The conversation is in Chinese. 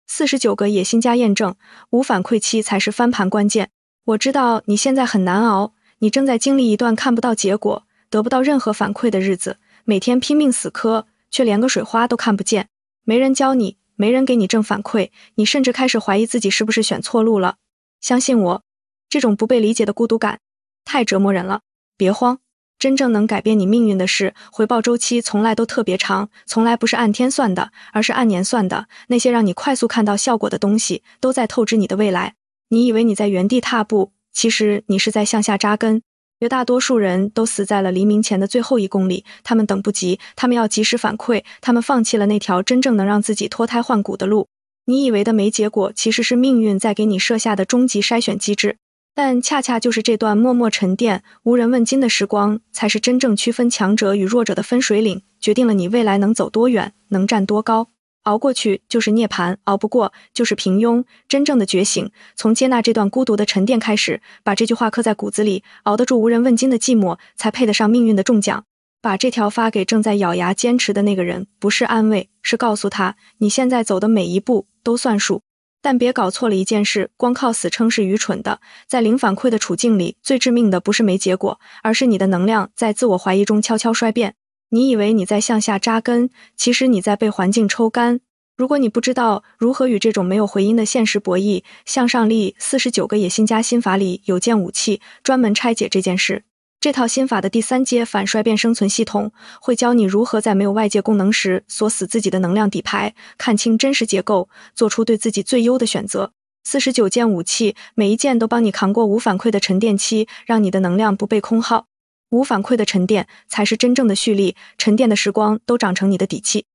49个野心家验证，无反馈期才是翻盘关键。我知道你现在很难熬，你正在经历一段看不到结果，得不到任何反馈的日子，每天拼命死磕，却连个水花都看不见。没人教你，没人给你正反馈，你甚至开始怀疑自己是不是选错路了。相信我，这种不被理解的孤独感太折磨人了。别慌，真正能改变你命运的事，回报周期从来都特别长，从来不是按天算的，而是按年算的。那些让你快速看到效果的东西，都在透支你的未来。你以为你在原地踏步，其实你是在向下扎根。绝大多数人都死在了黎明前的最后1公里，他们等不及，他们要及时反馈，他们放弃了那条真正能让自己脱胎换骨的路。你以为的没结果，其实是命运在给你设下的终极筛选机制。但恰恰就是这段默默沉淀、无人问津的时光，才是真正区分强者与弱者的分水岭，决定了你未来能走多远，能站多高。熬过去就是涅槃，熬不过就是平庸。真正的觉醒，从接纳这段孤独的沉淀开始，把这句话刻在骨子里，熬得住无人问津的寂寞，才配得上命运的中奖。把这条发给正在咬牙坚持的那个人，不是安慰，是告诉他，你现在走的每一步都算数。但别搞错了一件事，光靠死撑是愚蠢的。在零反馈的处境里，最致命的不是没结果，而是你的能量在自我怀疑中悄悄衰变。你以为你在向下扎根，其实你在被环境抽干。如果你不知道如何与这种没有回音的现实博弈，向上力49个野心家心法里有件武器，专门拆解这件事。这套心法的第3阶反衰变生存系统，会教你如何在没有外界功能时锁死自己的能量底牌，看清真实结构，做出对自己最优的选择。49件武器，每一件都帮你扛过无反馈的沉淀期，让你的能量不被空耗。无反馈的沉淀才是真正的蓄力，沉淀的时光都长成你的底气。